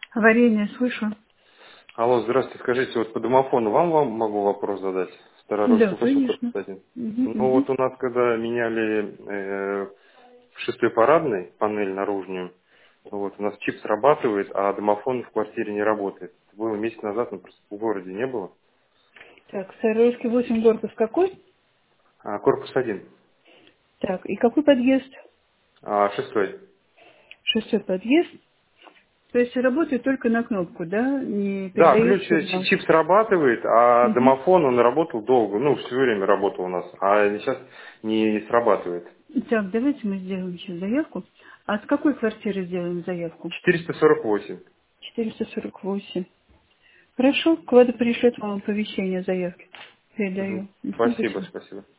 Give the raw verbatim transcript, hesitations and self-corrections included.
Варенье, слышу. Алло, здравствуйте. Скажите, вот по домофону вам, вам могу вопрос задать? Да, Старорусский восемь, корпус конечно. один. Мгм, Ну мгм. вот у нас, когда меняли э, в шестой парадной панель наружную, вот у нас чип срабатывает, а домофон в квартире не работает. Это было месяц назад, но просто в городе не было. Так, Старорусский восемь, корпус какой? А, корпус один. Так, и какой подъезд? А, шестой. Шестой подъезд. То есть работает только на кнопку, да? Не Да, ключ, передает э, чи- сигнал. чип срабатывает, а Мгм. домофон, он работал долго, ну, все время работал у нас, а сейчас не срабатывает. Так, давайте мы сделаем сейчас заявку. А с какой квартиры сделаем заявку? четыреста сорок восемь. четыреста сорок восемь. Хорошо, Клада пришлет вам оповещение заявки. Мгм. Передаю. Мгм, Спасибо, спасибо. спасибо.